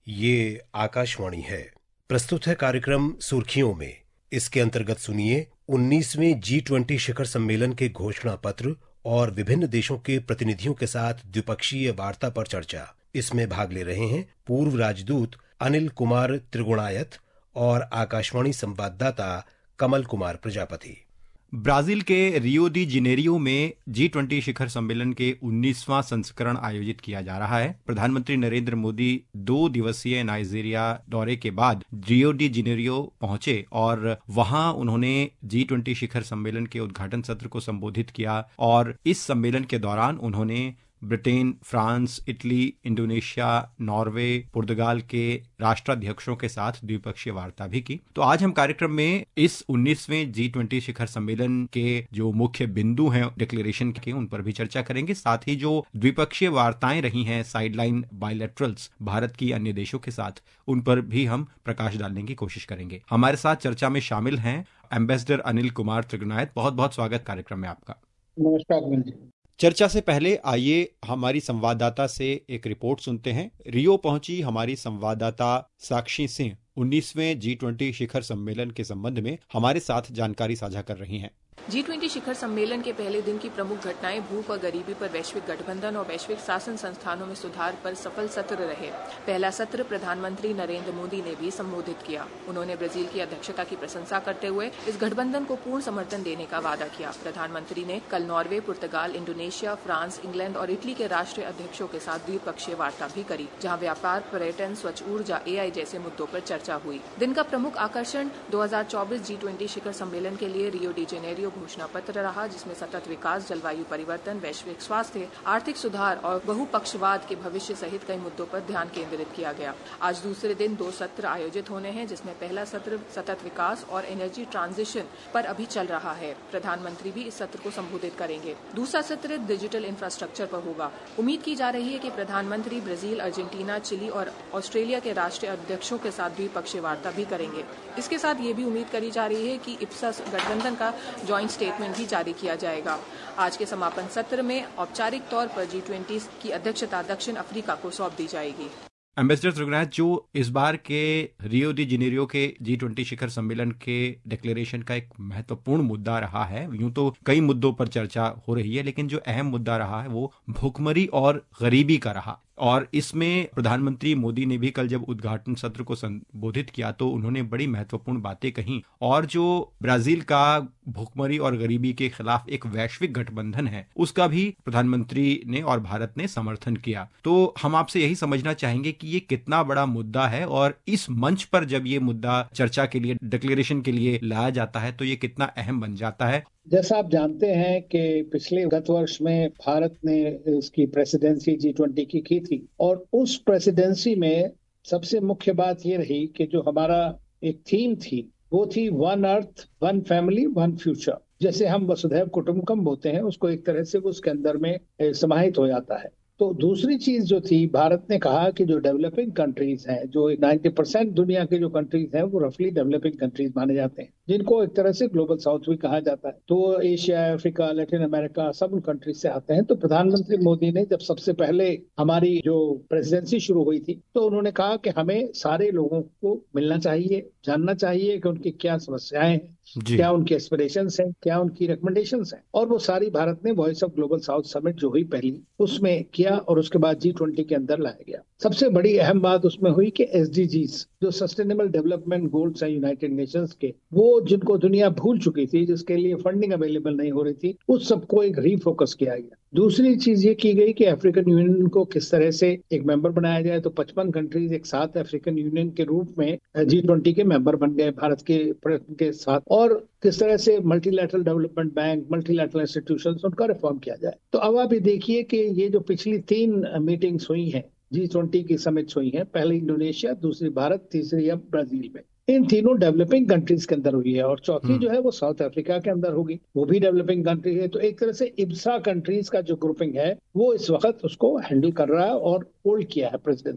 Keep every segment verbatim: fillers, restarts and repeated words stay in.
ये आकाशवाणी है। प्रस्तुत है कार्यक्रम सुर्खियों में। इसके अंतर्गत सुनिए उन्नीसवें जी ट्वेंटी शिखर सम्मेलन के घोषणा पत्र और विभिन्न देशों के प्रतिनिधियों के साथ द्विपक्षीय वार्ता पर चर्चा। इसमें भाग ले रहे हैं पूर्व राजदूत अनिल कुमार त्रिगुणायत और आकाशवाणी संवाददाता कमल कुमार प्रजापति। ब्राजील के रियो दी जेनेरियो में जी ट्वेंटी शिखर सम्मेलन के उन्नीसवां संस्करण आयोजित किया जा रहा है। प्रधानमंत्री नरेंद्र मोदी दो दिवसीय नाइजीरिया दौरे के बाद रियो दी जेनेरियो पहुंचे और वहां उन्होंने जी ट्वेंटी शिखर सम्मेलन के उद्घाटन सत्र को संबोधित किया और इस सम्मेलन के दौरान उन्होंने Britain, France, Italy, Indonesia, Norway, पुर्तगाल के राष्ट्राध्यक्षों के साथ द्विपक्षीय वार्ता भी की। तो आज हम कार्यक्रम में इस उन्नीसवें जी ट्वेंटी शिखर सम्मेलन के जो मुख्य बिंदु हैं डिक्लेरेशन के, उन पर भी चर्चा करेंगे। साथ ही जो द्विपक्षीय वार्ताएं रही हैं साइडलाइन बायलैटरल्स भारत की अन्य देशों के साथ, उन पर भी हम प्रकाश डालने की कोशिश करेंगे। हमारे साथ चर्चा में शामिल हैं एम्बेसडर अनिल कुमार त्रिगुणायत। बहुत बहुत स्वागत कार्यक्रम में आपका। नमस्कार। चर्चा से पहले आइए हमारी संवाददाता से एक रिपोर्ट सुनते हैं। रियो पहुंची हमारी संवाददाता साक्षी सिंह उन्नीसवें जी ट्वेंटी शिखर सम्मेलन के संबंध में हमारे साथ जानकारी साझा कर रही हैं। जी ट्वेंटी शिखर सम्मेलन के पहले दिन की प्रमुख घटनाएं भूख और गरीबी पर वैश्विक गठबंधन और वैश्विक शासन संस्थानों में सुधार पर सफल सत्र रहे। पहला सत्र प्रधानमंत्री नरेंद्र मोदी ने भी संबोधित किया। उन्होंने ब्राजील की अध्यक्षता की प्रशंसा करते हुए इस गठबंधन को पूर्ण समर्थन देने का वादा किया। प्रधानमंत्री ने कल नॉर्वे, पुर्तगाल, इंडोनेशिया, फ्रांस, इंग्लैंड और इटली के राष्ट्रीय अध्यक्षों के साथ द्विपक्षीय वार्ता भी करी, जहाँ व्यापार, पर्यटन, स्वच्छ ऊर्जा, ए आई जैसे मुद्दों पर चर्चा हुई। दिन का प्रमुख आकर्षण दो हजार चौबीस जी ट्वेंटी शिखर सम्मेलन के लिए रियो डी जेनेरियो घोषणा पत्र रहा, जिसमें सतत विकास, जलवायु परिवर्तन, वैश्विक स्वास्थ्य, आर्थिक सुधार और बहुपक्षवाद के भविष्य सहित कई मुद्दों पर ध्यान केंद्रित किया गया। आज दूसरे दिन दो सत्र आयोजित होने हैं, जिसमें पहला सत्र सतत विकास और एनर्जी ट्रांजिशन पर अभी चल रहा है। प्रधानमंत्री भी इस सत्र को संबोधित करेंगे। दूसरा सत्र डिजिटल इंफ्रास्ट्रक्चर पर होगा। उम्मीद की जा रही है कि प्रधानमंत्री ब्राजील, अर्जेंटीना, चिली और ऑस्ट्रेलिया के राष्ट्रीय अध्यक्षों के साथ द्विपक्षीय वार्ता भी करेंगे। इसके साथ ये भी उम्मीद करी जा रही है कि इप्सा गठबंधन का ज्वाइंट स्टेटमेंट भी जारी किया जाएगा। आज के समापन सत्र में औपचारिक तौर पर जी ट्वेंटी की अध्यक्षता दक्षिण अफ्रीका को सौंप दी जाएगी। एम्बेसडर त्रिगुणायत, जो इस बार के रियो दी जेनेरियो के जी ट्वेंटी शिखर सम्मेलन के डिक्लेरेशन का एक महत्वपूर्ण मुद्दा रहा है। यूं तो कई मुद्दों पर चर्चा हो रही है, लेकिन जो अहम मुद्दा रहा है वो भुखमरी और गरीबी का रहा। और इसमें प्रधानमंत्री मोदी ने भी कल जब उद्घाटन सत्र को संबोधित किया तो उन्होंने बड़ी महत्वपूर्ण बातें कही। और जो ब्राजील का भुखमरी और गरीबी के खिलाफ एक वैश्विक गठबंधन है, उसका भी प्रधानमंत्री ने और भारत ने समर्थन किया। तो हम आपसे यही समझना चाहेंगे कि ये कितना बड़ा मुद्दा है और इस मंच पर जब ये मुद्दा चर्चा के लिए, डिक्लेरेशन के लिए लाया जाता है तो ये कितना अहम बन जाता है। जैसा आप जानते हैं कि पिछले गत वर्ष में भारत ने इसकी प्रेसिडेंसी जी ट्वेंटी की की थी और उस प्रेसिडेंसी में सबसे मुख्य बात ये रही कि जो हमारा एक थीम थी वो थी one earth, one family, one future. जैसे हम वसुधैव कुटुंबकम बोलते हैं, उसको एक तरह से उसके अंदर में समाहित हो जाता है। तो दूसरी चीज जो थी, भारत ने कहा कि जो डेवलपिंग कंट्रीज हैं, जो नब्बे परसेंट दुनिया के जो कंट्रीज हैं वो रफली डेवलपिंग कंट्रीज माने जाते हैं, जिनको एक तरह से ग्लोबल साउथ भी कहा जाता है। तो एशिया, अफ्रीका, लैटिन अमेरिका सब उन कंट्रीज से आते हैं। तो प्रधानमंत्री मोदी ने जब सबसे पहले हमारी जो प्रेसिडेंसी शुरू हुई थी तो उन्होंने कहा कि हमें सारे लोगों को मिलना चाहिए, जानना चाहिए कि उनकी क्या समस्याएं हैं, क्या उनके एस्पिरेशंस हैं, क्या उनकी रिकमेंडेशंस हैं। और वो सारी भारत ने voice of global south summit जो हुई पहली, उसमें किया और उसके बाद जी ट्वेंटी के अंदर लाया गया। सबसे बड़ी अहम बात उसमें हुई कि एसडीजीज, जो सस्टेनेबल डेवलपमेंट गोल्स हैं यूनाइटेड नेशंस के, वो जिनको दुनिया भूल चुकी थी, जिसके लिए फंडिंग अवेलेबल नहीं हो रही थी, उस सबको एक रीफोकस किया गया। दूसरी चीज ये की गई कि अफ्रीकन यूनियन को किस तरह से एक मेंबर बनाया जाए। तो पचपन कंट्रीज एक साथ अफ्रीकन यूनियन के रूप में जी ट्वेंटी के मेंबर बन गए भारत के प्रयत्न के साथ। और किस तरह से multilateral development bank, multilateral institutions, उनका रिफॉर्म किया जाए। तो अब आप ये देखिए कि ये जो पिछली तीन मीटिंग्स हुई हैं, जी ट्वेंटी की समिट्स हुई हैं, पहले इंडोनेशिया, दूसरी भारत, तीसरी अब ब्राजील में, इन तीनों डेवलपिंग कंट्रीज के अंदर हुई है। और चौथी जो है वो साउथ अफ्रीका के अंदर होगी, वो भी डेवलपिंग कंट्री है। तो एक तरह से इब्सा कंट्रीज का जो ग्रुपिंग है वो इस वक्त उसको हैंडल कर रहा है और होल्ड किया है प्रेसिडेंसी को।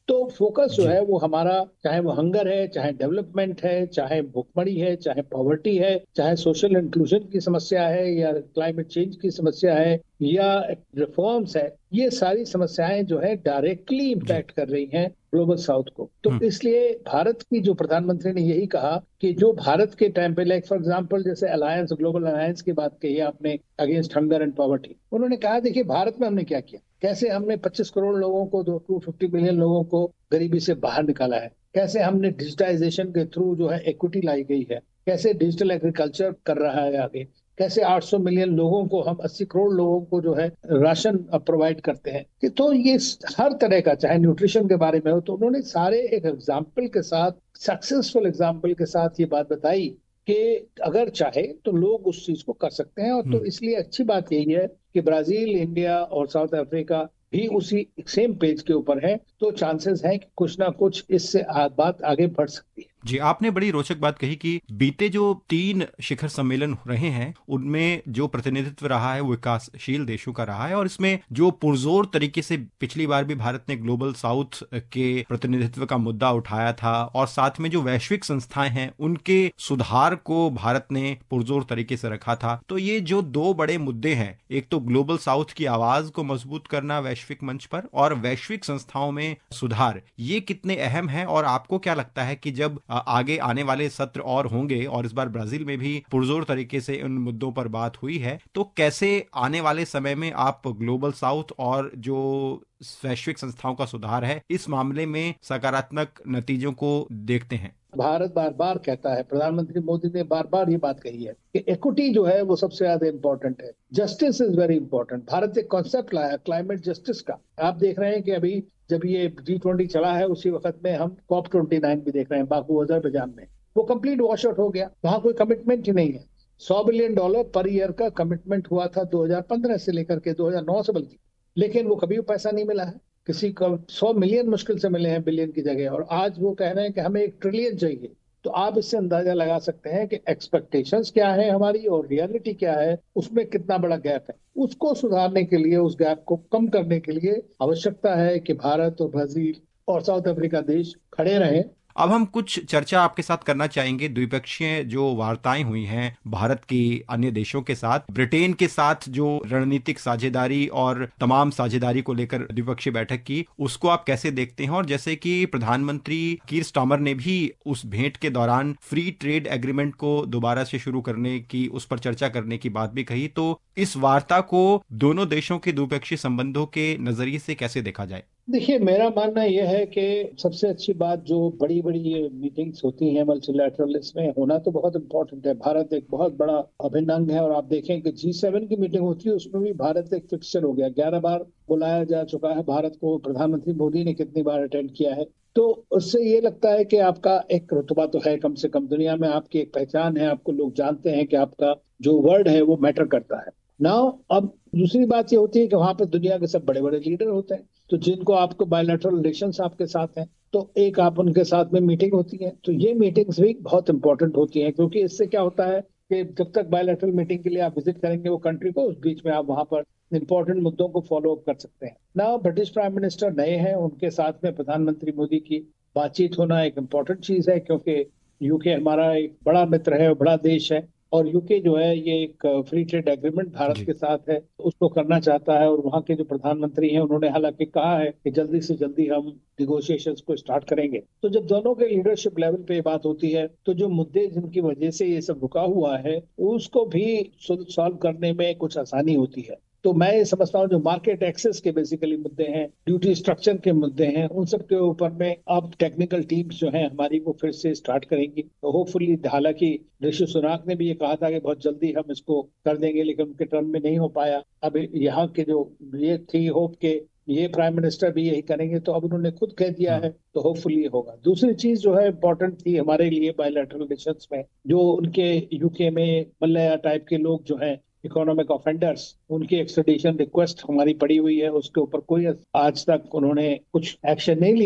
तो फोकस जो है वो हमारा, चाहे वो हंगर है, चाहे डेवलपमेंट है, चाहे भुखमरी है, चाहे पॉवर्टी है, चाहे सोशल इंक्लूजन की समस्या है, या क्लाइमेट चेंज की समस्या है, या रिफॉर्म्स है, ये सारी समस्याएं जो है डायरेक्टली इम्पैक्ट कर रही हैं ग्लोबल साउथ को। तो इसलिए भारत की जो प्रधानमंत्री ने यही कहा कि जो भारत के टाइम पे, लाइक फॉर एग्जांपल जैसे अलायंस, ग्लोबल अलायंस की बात कही आपने अगेंस्ट हंगर एंड पॉवर्टी, उन्होंने कहा देखिए भारत में हमने क्या किया, कैसे हमने पच्चीस करोड़ लोगों को, दो सौ पचास मिलियन लोगों को गरीबी से बाहर निकाला है, कैसे हमने डिजिटाइजेशन के थ्रू जो है इक्विटी लाई गई है, कैसे डिजिटल एग्रीकल्चर कर रहा है आगे, कैसे आठ सौ मिलियन लोगों को, हम अस्सी करोड़ लोगों को जो है राशन प्रोवाइड करते हैं कि, तो ये हर तरह का, चाहे न्यूट्रिशन के बारे में हो, तो उन्होंने सारे एक एग्जाम्पल के साथ, सक्सेसफुल एग्जाम्पल के साथ ये बात बताई कि अगर चाहे तो लोग उस चीज को कर सकते हैं। और तो इसलिए अच्छी बात यही है कि ब्राजील, इंडिया और साउथ अफ्रीका भी उसी सेम पेज के ऊपर है, तो चांसेस हैं कि कुछ ना कुछ इससे बात आगे बढ़ सकती है। जी, आपने बड़ी रोचक बात कही कि बीते जो तीन शिखर सम्मेलन रहे हैं उनमें जो प्रतिनिधित्व रहा है वो विकासशील देशों का रहा है, और इसमें जो पुरजोर तरीके से पिछली बार भी भारत ने ग्लोबल साउथ के प्रतिनिधित्व का मुद्दा उठाया था, और साथ में जो वैश्विक संस्थाएं हैं उनके सुधार को भारत ने पुरजोर तरीके से रखा था। तो ये जो दो बड़े मुद्दे हैं, एक तो ग्लोबल साउथ की आवाज को मजबूत करना वैश्विक मंच पर, और वैश्विक संस्थाओं में सुधार, ये कितने अहम है? और आपको क्या लगता है कि जब आगे आने वाले सत्र और होंगे, और इस बार ब्राजील में भी पुरजोर तरीके से उन मुद्दों पर बात हुई है, तो कैसे आने वाले समय में आप ग्लोबल साउथ और जो वैश्विक संस्थाओं का सुधार है इस मामले में सकारात्मक नतीजों को देखते हैं? भारत बार बार कहता है, प्रधानमंत्री मोदी ने बार बार ये बात कही है कि इक्विटी जो है वो सबसे ज्यादा इंपॉर्टेंट है, justice is very important. Bharat एक कॉन्सेप्ट लाया क्लाइमेट जस्टिस का। आप देख रहे हैं कि अभी जब ये जी ट्वेंटी चला है उसी वक्त में हम कॉप ट्वेंटी नाइन भी देख रहे हैं बाकू अजरबैजान में, वो कंप्लीट वॉश आउट हो गया, वहां कोई कमिटमेंट ही नहीं है। सौ बिलियन डॉलर पर ईयर का कमिटमेंट हुआ था दो हजार पंद्रह से लेकर के दो हजार नौ से, बल्कि, लेकिन वो कभी पैसा नहीं मिला है। किसी को सौ मिलियन मुश्किल से मिले हैं बिलियन की जगह, और आज वो कह रहे हैं कि हमें एक ट्रिलियन चाहिए। तो आप इससे अंदाजा लगा सकते हैं कि एक्सपेक्टेशंस क्या है हमारी और रियलिटी क्या है, उसमें कितना बड़ा गैप है। उसको सुधारने के लिए, उस गैप को कम करने के लिए आवश्यकता है कि भारत और ब्राजील और साउथ अफ्रीका देश खड़े रहें। अब हम कुछ चर्चा आपके साथ करना चाहेंगे द्विपक्षीय जो वार्ताएं हुई हैं भारत की अन्य देशों के साथ, ब्रिटेन के साथ जो रणनीतिक साझेदारी और तमाम साझेदारी को लेकर द्विपक्षीय बैठक की, उसको आप कैसे देखते हैं? और जैसे कि प्रधानमंत्री कीर स्टार्मर ने भी उस भेंट के दौरान फ्री ट्रेड एग्रीमेंट को दोबारा से शुरू करने की, उस पर चर्चा करने की बात भी कही, तो इस वार्ता को दोनों देशों के द्विपक्षीय संबंधों के नजरिए से कैसे देखा जाए? देखिए, मेरा मानना यह है कि सबसे अच्छी बात, जो बड़ी बड़ी मीटिंग्स होती हैं मल्टीलैटरल, इसमें होना तो बहुत इम्पोर्टेंट है। भारत एक बहुत बड़ा अभिन्न अंग है, और आप देखें कि जी सेवन की मीटिंग होती है उसमें भी भारत एक फिक्सचर हो गया, ग्यारह बार बुलाया जा चुका है भारत को। प्रधानमंत्री मोदी ने कितनी बार अटेंड किया है, तो उससे ये लगता है कि आपका एक रुतबा तो है, कम से कम दुनिया में आपकी एक पहचान है, आपको लोग जानते हैं कि आपका जो वर्ड है वो मैटर करता है। नाउ अब दूसरी बात ये होती है कि वहां पर दुनिया के सब बड़े बड़े लीडर होते हैं, तो जिनको आपको बायलैटरल रिलेशंस आपके साथ हैं, तो एक आप उनके साथ में मीटिंग होती है। तो ये मीटिंग्स भी बहुत इंपॉर्टेंट होती हैं, क्योंकि इससे क्या होता है कि जब तक बायलैटरल मीटिंग के लिए आप विजिट करेंगे वो कंट्री को, उस बीच में आप वहां पर इंपॉर्टेंट मुद्दों को फॉलो अप कर सकते हैं। ना ब्रिटिश प्राइम मिनिस्टर नए हैं, उनके साथ में प्रधानमंत्री मोदी की बातचीत होना एक इम्पॉर्टेंट चीज है, क्योंकि यूके हमारा एक बड़ा मित्र है, बड़ा देश है, और यूके जो है ये एक फ्री ट्रेड एग्रीमेंट भारत के साथ है, उसको करना चाहता है। और वहाँ के जो प्रधानमंत्री हैं उन्होंने हालांकि कहा है कि जल्दी से जल्दी हम निगोशिएशंस को स्टार्ट करेंगे। तो जब दोनों के लीडरशिप लेवल पे बात होती है, तो जो मुद्दे जिनकी वजह से ये सब रुका हुआ है उसको भी सॉल्व करने में कुछ आसानी होती है। तो मैं ये समझता हूँ जो मार्केट एक्सेस के बेसिकली मुद्दे हैं, ड्यूटी स्ट्रक्चर के मुद्दे हैं, उन सब के ऊपर में अब टेक्निकल टीम्स जो हैं हमारी वो फिर से स्टार्ट करेंगी। तो होपफुली, हालांकि ऋषि सुनाक ने भी ये कहा था कि बहुत जल्दी हम इसको कर देंगे, लेकिन उनके टर्म में नहीं हो पाया। अब यहाँ के जो ये थी होप के ये प्राइम मिनिस्टर भी यही करेंगे, तो अब उन्होंने खुद कह दिया है, तो होपफुली होगा। दूसरी चीज जो है इम्पोर्टेंट थी हमारे लिए बायलैटरल रिलेशंस में, जो उनके यूके में मल्लया टाइप के लोग जो हैं इकोनॉमिक ऑफेंडर्स, उनकी एक्सट्रेडिशन रिक्वेस्ट हमारी पड़ी हुई है, उसके ऊपर कोई आज तक उन्होंने कुछ एक्शन नहीं लिया है।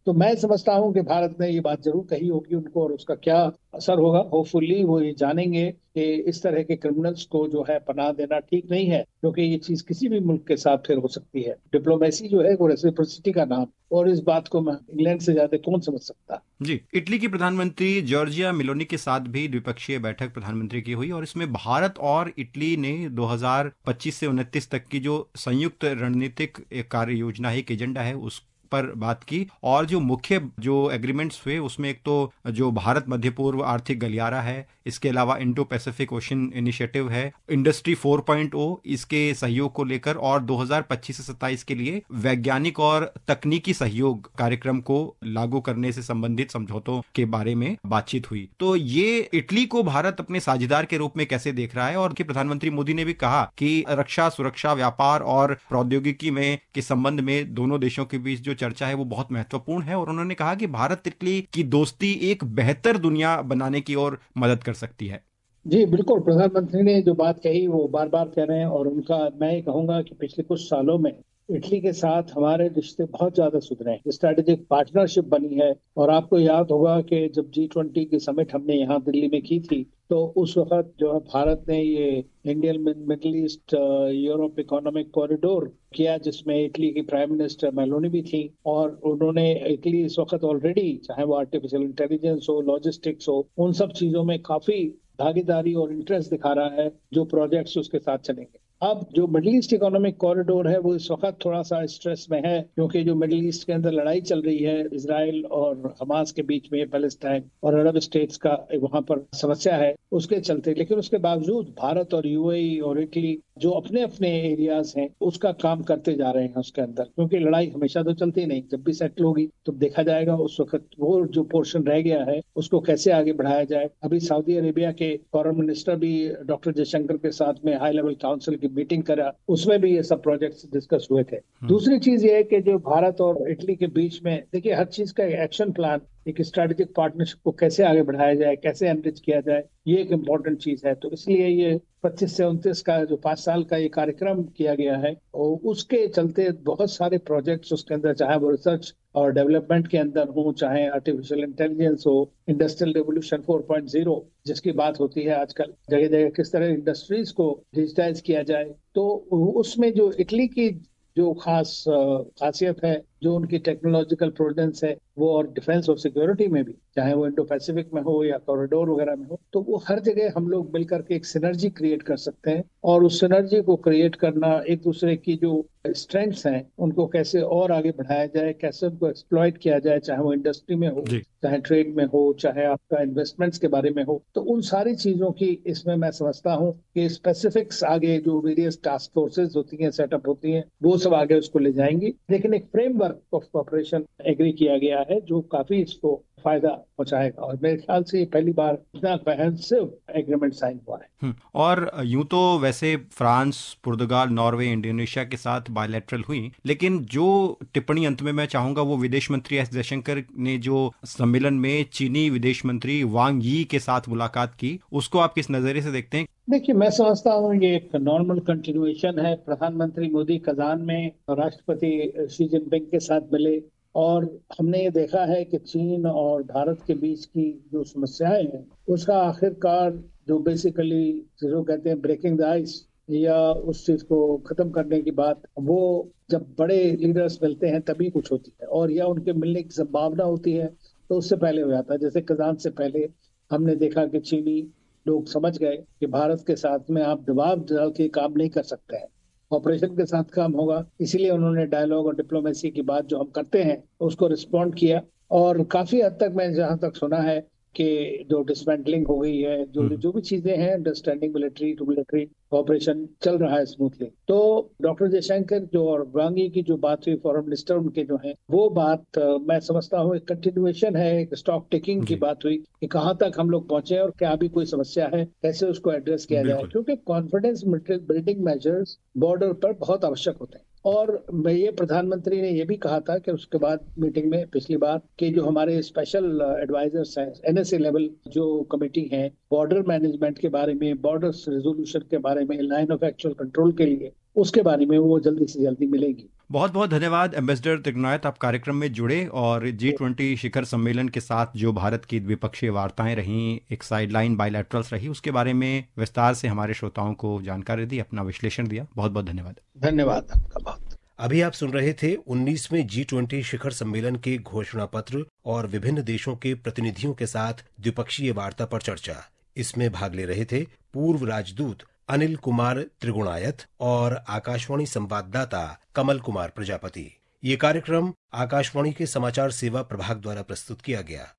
तो मैं समझता हूं कि भारत ने ये बात जरूर कही होगी उनको, और उसका क्या असर होगा होपफुली वो ये जानेंगे कि इस तरह के क्रिमिनल्स को जो है पनाह देना ठीक नहीं है, क्योंकि ये चीज किसी भी मुल्क के साथ फिर हो सकती है। डिप्लोमेसी जो है वो रेसिप्रोसिटी का नाम, और इस बात को मैं इंग्लैंड से ज्यादा कौन समझ सकता। जी, इटली की प्रधानमंत्री जॉर्जिया मेलोनी के साथ भी द्विपक्षीय बैठक प्रधानमंत्री की हुई और इसमें भारत और इटली ने दो हज़ार पच्चीस से उनतीस तक की जो संयुक्त रणनीतिक कार्य योजना है, एक एजेंडा है, उस पर बात की। और जो मुख्य जो एग्रीमेंट्स हुए उसमें एक तो जो भारत मध्य पूर्व आर्थिक गलियारा है, इसके अलावा इंडो पैसिफिक ओशन इनिशिएटिव है, इंडस्ट्री फोर पॉइंट ओ इसके सहयोग को लेकर, और दो हज़ार पच्चीस से सत्ताईस के लिए वैज्ञानिक और तकनीकी सहयोग कार्यक्रम को लागू करने से संबंधित समझौतों के बारे में बातचीत हुई। तो ये इटली को भारत अपने साझेदार के रूप में कैसे देख रहा है? और प्रधानमंत्री मोदी ने भी कहा कि रक्षा, सुरक्षा, व्यापार और प्रौद्योगिकी में के संबंध में दोनों देशों के बीच जो चर्चा है वो बहुत महत्वपूर्ण है, और उन्होंने कहा कि भारत इटली की दोस्ती एक बेहतर दुनिया बनाने की ओर मदद कर सकती है। जी बिल्कुल, प्रधानमंत्री ने जो बात कही वो बार बार कह रहे हैं, और उनका मैं ये कहूंगा कि पिछले कुछ सालों में इटली के साथ हमारे रिश्ते बहुत ज्यादा सुधरे हैं, स्ट्रेटेजिक पार्टनरशिप बनी है। और आपको याद होगा कि जब जी ट्वेंटी की समिट हमने यहाँ दिल्ली में की थी, तो उस वक्त जो है भारत ने ये Indian Middle East Europe economic corridor किया, जिसमें इटली की प्राइम मिनिस्टर मेलोनी भी थी। और उन्होंने इटली इस वक्त ऑलरेडी, चाहे वो आर्टिफिशियल इंटेलिजेंस हो, लॉजिस्टिक्स हो, उन सब चीजों में काफी भागीदारी और इंटरेस्ट दिखा रहा है, जो प्रोजेक्ट्स उसके साथ चलेंगे। अब जो मिडिल ईस्ट इकोनॉमिक कॉरिडोर है वो इस वक्त थोड़ा सा स्ट्रेस में है, क्योंकि जो मिडिल ईस्ट के अंदर लड़ाई चल रही है इजराइल और हमास के बीच में, पैलेस्टाइन और अरब स्टेट्स का वहां पर समस्या है, उसके चलते। लेकिन उसके बावजूद भारत और यूएई और इटली जो अपने अपने एरियाज हैं उसका काम करते जा रहे हैं उसके अंदर, क्योंकि लड़ाई हमेशा तो चलती नहीं, जब भी सेटल होगी तो देखा जाएगा उस वक्त वो जो पोर्शन रह गया है उसको कैसे आगे बढ़ाया जाए। अभी सऊदी अरेबिया के फॉरेन मिनिस्टर भी डॉक्टर जयशंकर के साथ में हाई लेवल काउंसिल की मीटिंग करा, उसमें भी ये सब प्रोजेक्ट्स डिस्कस हुए थे। दूसरी चीज ये है कि जो भारत और इटली के बीच में, देखिए, हर चीज का एक्शन प्लान, एक स्ट्रेटेजिक पार्टनरशिप को कैसे आगे बढ़ाया जाए, कैसे एनरिच किया जाए, ये एक इम्पोर्टेंट चीज है। तो इसलिए ये पच्चीस से उनतीस का जो पांच साल का ये कार्यक्रम किया गया है, और उसके चलते बहुत सारे प्रोजेक्ट्स उसके अंदर, चाहे वो रिसर्च और डेवलपमेंट के अंदर हो, चाहे आर्टिफिशियल इंटेलिजेंस हो, industrial revolution four point zero जिसकी बात होती है आजकल, जगह जगह किस तरह इंडस्ट्रीज को डिजिटाइज किया जाए, तो उसमें जो इटली की जो खास खासियत है, जो उनकी टेक्नोलॉजिकल प्रोडेंस है, वो और डिफेंस और सिक्योरिटी में भी, चाहे वो इंडो पैसिफिक में हो या कॉरिडोर वगैरह में हो, तो वो हर जगह हम लोग मिलकर के एक सिनर्जी क्रिएट कर सकते हैं। और उस सिनर्जी को क्रिएट करना, एक दूसरे की जो स्ट्रेंथ्स हैं उनको कैसे और आगे बढ़ाया जाए, कैसे उनको एक्सप्लॉइट किया जाए, चाहे वो इंडस्ट्री में हो, चाहे ट्रेड में हो, चाहे आपका इन्वेस्टमेंट्स के बारे में हो, तो उन सारी चीजों की इसमें मैं समझता हूँ कि स्पेसिफिक्स आगे जो वेरियस टास्क फोर्सेज होती हैं, सेटअप होती हैं, वो सब आगे उसको ले जाएंगी। लेकिन एक फ्रेमवर्क ऑफ कॉपरेशन एग्री किया गया है जो काफी इसको फायदा पहुंचाएगा, और मेरे ख्याल से ये पहली बार इतना कॉम्प्रिहेंसिव एग्रीमेंट साइन हुआ है। और यूं तो वैसे फ्रांस, पुर्तगाल, नॉर्वे, इंडोनेशिया के साथ बायलैटरल हुई, लेकिन जो टिप्पणी अंत में मैं चाहूंगा वो विदेश मंत्री एस जयशंकर ने जो सम्मेलन में चीनी विदेश मंत्री वांग यी के साथ मुलाकात की, उसको आप किस नजरिए से देखते हैं? देखिए, मैं समझता हूँ ये एक नॉर्मल कंटिन्यूएशन है। प्रधानमंत्री मोदी कजान में राष्ट्रपति शी जिनपिंग के साथ मिले, और हमने ये देखा है कि चीन और भारत के बीच की जो समस्याएं हैं उसका आखिरकार, जो बेसिकली जो कहते हैं ब्रेकिंग द आइस, या उस चीज को खत्म करने की बात, वो जब बड़े लीडर्स मिलते हैं तभी कुछ होती है, और या उनके मिलने की संभावना होती है तो उससे पहले हो जाता है। जैसे कजान से पहले हमने देखा कि चीनी लोग समझ गए कि भारत के साथ में आप दबाव डाल के काम नहीं कर सकते हैं, ऑपरेशन के साथ काम होगा। इसीलिए उन्होंने डायलॉग और डिप्लोमेसी की बात जो हम करते हैं उसको रिस्पॉन्ड किया, और काफी हद तक मैं जहां तक सुना है कि जो डिसमेंटलिंग हो गई है, जो जो भी चीजें हैं, understanding military to military operation चल रहा है स्मूथली। तो डॉक्टर जयशंकर जो और वांग यी की जो बात हुई, फॉरेन मिनिस्टर उनके जो हैं, वो बात मैं समझता हूँ एक कंटिन्यूएशन है, एक स्टॉक टेकिंग की बात हुई कि कहाँ तक हम लोग पहुंचे और क्या अभी कोई समस्या है, कैसे उसको एड्रेस किया जाए, क्योंकि कॉन्फिडेंस बिल्डिंग मेजर्स बॉर्डर पर बहुत आवश्यक होते हैं। और ये प्रधानमंत्री ने ये भी कहा था कि उसके बाद मीटिंग में पिछली बार कि जो हमारे स्पेशल एडवाइजर्स हैं, एनएसए लेवल जो कमेटी है बॉर्डर मैनेजमेंट के बारे में, बॉर्डर रेजोल्यूशन के बारे में, लाइन ऑफ एक्चुअल कंट्रोल के लिए, उसके बारे में वो जल्दी से जल्दी मिलेगी। बहुत बहुत धन्यवाद एम्बेसडर त्रिगुणायत, आप कार्यक्रम में जुड़े और जी ट्वेंटी शिखर सम्मेलन के साथ जो भारत की द्विपक्षीय वार्ताएं रहीं, एक साइडलाइन बायलैटरल्स रही, उसके बारे में विस्तार से हमारे श्रोताओं को जानकारी दी, अपना विश्लेषण दिया। बहुत बहुत धन्यवाद। धन्यवाद आपका बहुत। अभी आप सुन रहे थे उन्नीसवें जी ट्वेंटी शिखर सम्मेलन के घोषणा पत्र और विभिन्न देशों के प्रतिनिधियों के साथ द्विपक्षीय वार्ता पर चर्चा। इसमें भाग ले रहे थे पूर्व राजदूत अनिल कुमार त्रिगुणायत और आकाशवाणी संवाददाता कमल कुमार प्रजापति। ये कार्यक्रम आकाशवाणी के समाचार सेवा प्रभाग द्वारा प्रस्तुत किया गया।